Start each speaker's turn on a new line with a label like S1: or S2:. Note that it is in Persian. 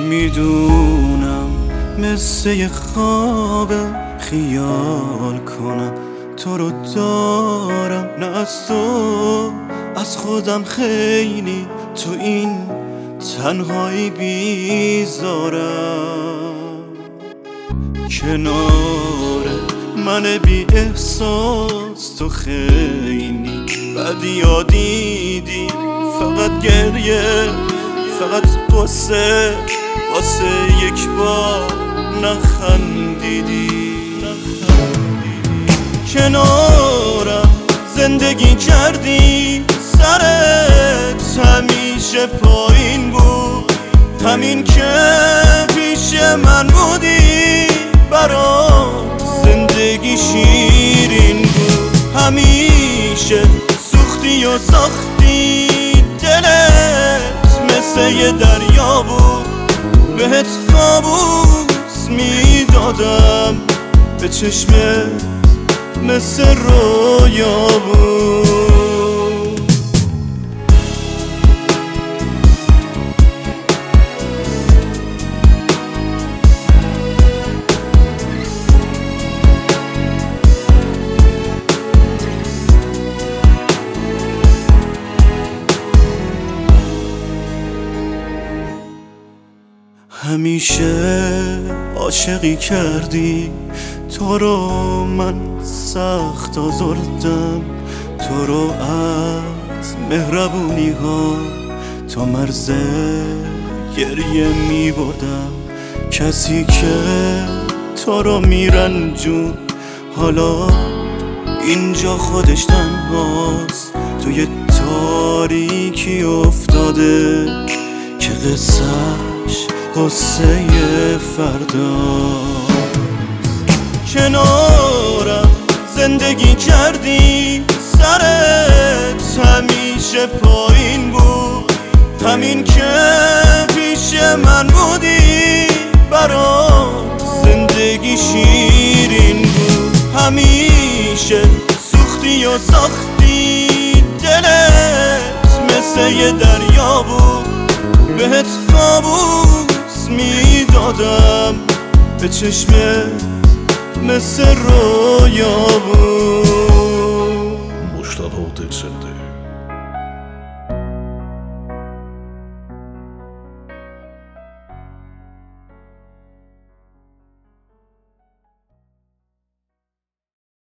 S1: میدونم مثل یه خواب خیال کنم تو رو دارم، نه از تو، از خودم خیلی تو این تنهایی بیزارم. کنار من بی احساس تو خیلی بدیا دیدی، فقط گریه، فقط واسه یک بار نخندیدی. کنارم زندگی کردی، سرت همیشه پایین بود، همین که پیش من بودی برات زندگی شیرین بود. همیشه سوختی و ساختی، دلت مثل یه دریا بود، بهت کابوس میدادم، به چشمت مثل رویا بود. همیشه عاشقی کردی، تو رو من سخت آزردم، تو رو از مهربونی ها تا مرز گریه می بردم. کسی که تو رو میرنجون حالا اینجا خودش تنهاست، توی تاریکی افتاده که قصه‌اش قصه فردا. کنارم زندگی کردی، سرت همیشه پایین بود، همین که پیش من بودی برات زندگی شیرین بود. همیشه سوختی و ساختی، دلت مثل یه دریا بود، بهت کابوس میدادم، به چشمت مثل رویا بود.
S2: مجتبی دلشن